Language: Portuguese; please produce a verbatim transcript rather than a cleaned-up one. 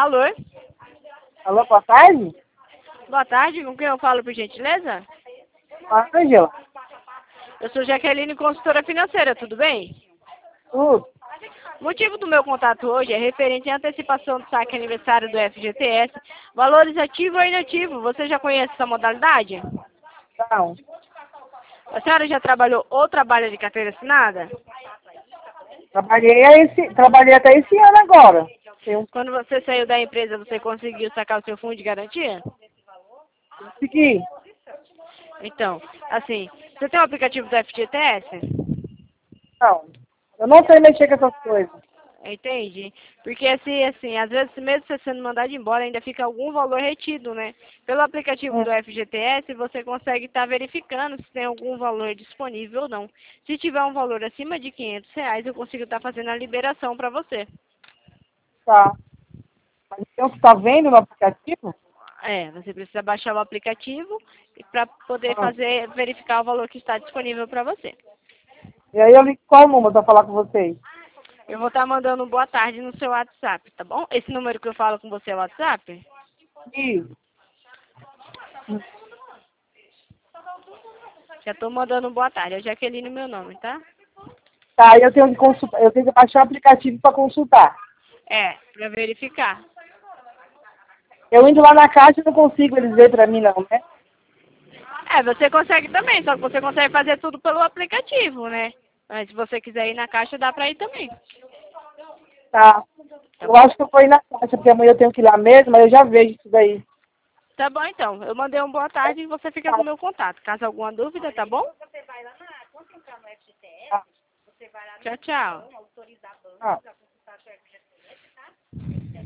Alô? Alô, boa tarde? Boa tarde, com quem eu falo, por gentileza? Fala, Angela. Eu sou Jaqueline, consultora financeira, tudo bem? Tudo. O motivo do meu contato hoje é referente à antecipação do saque aniversário do F G T S, valores ativo ou inativo. Você já conhece essa modalidade? Não. A senhora já trabalhou ou trabalha de carteira assinada? Trabalhei, esse, trabalhei até esse ano agora. Eu Quando você saiu da empresa, você conseguiu sacar o seu fundo de garantia? consegui. Então, assim, você tem o aplicativo do F G T S? Não. Eu não sei mexer com essas coisas. Entende? Porque assim, assim, às vezes mesmo você sendo mandado embora, ainda fica algum valor retido, né? Pelo aplicativo Hum, do F G T S, você consegue estar verificando se tem algum valor disponível ou não. Se tiver um valor acima de quinhentos reais, eu consigo estar fazendo a liberação para você. tá. Mas então você está vendo no aplicativo? É, você precisa baixar o aplicativo para poder Ah. fazer, verificar o valor que está disponível para você. E aí eu ligo qual número para falar com vocês? Eu vou estar mandando um boa tarde no seu WhatsApp, tá bom? Esse número que eu falo com você é o WhatsApp? Isso. Já estou mandando um boa tarde. É Jaqueline meu nome, tá? Tá, eu tenho que consultar, eu tenho que baixar o aplicativo para consultar. É, para verificar. Eu indo lá na caixa eu não consigo eles ver para mim não, né? É, você consegue também, só que você consegue fazer tudo pelo aplicativo, né? Mas se você quiser ir na caixa, dá pra ir também. Tá. Tá Eu bom? acho que eu vou ir na caixa, porque amanhã eu tenho que ir lá mesmo, mas eu já vejo isso daí. Tá bom, então. Eu mandei um boa tarde e você fica com o meu contato. Caso alguma dúvida, tá bom? Tá. Tchau, tchau. Tá.